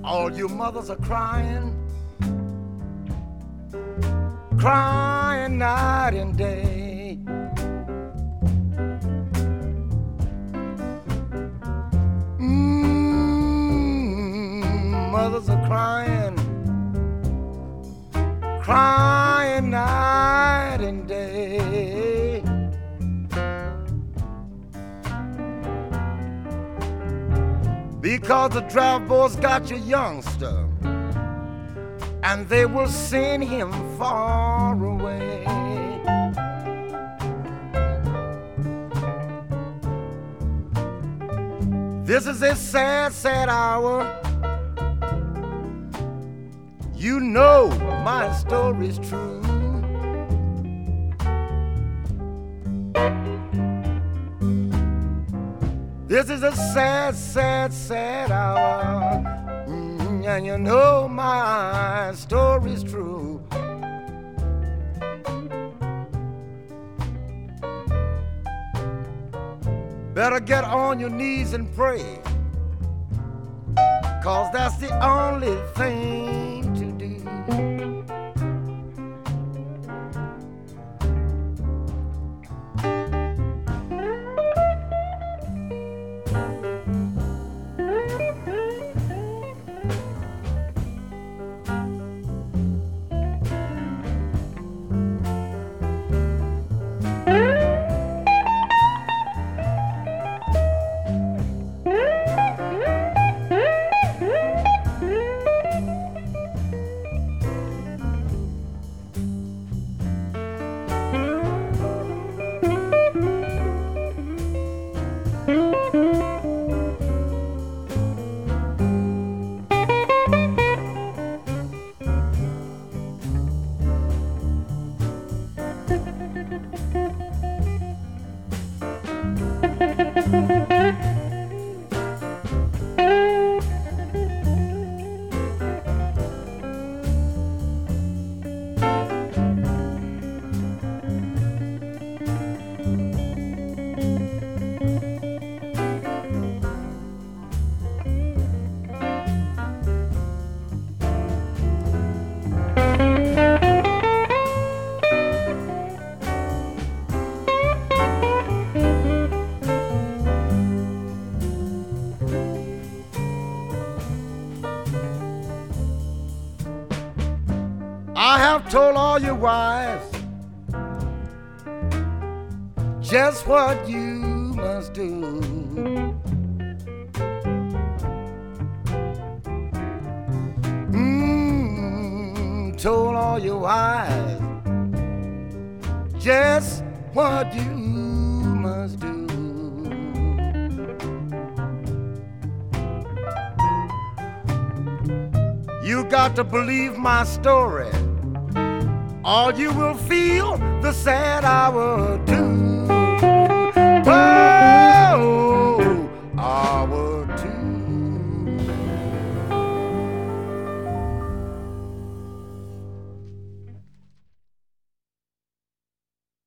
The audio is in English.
All you mothers are crying, crying night and day. Mothers are crying, crying night and day. Because the draft boys got your youngster, and they will send him far away. This is a sad, sad hour. You know my story's true. This is a sad, sad, sad hour. And you know my story's true. Better get on your knees and pray, 'cause that's the only thing to do. I have told all your wives just what you must do. Told all your wives just what you must do. You got to believe my story, or you will feel the sad hour too.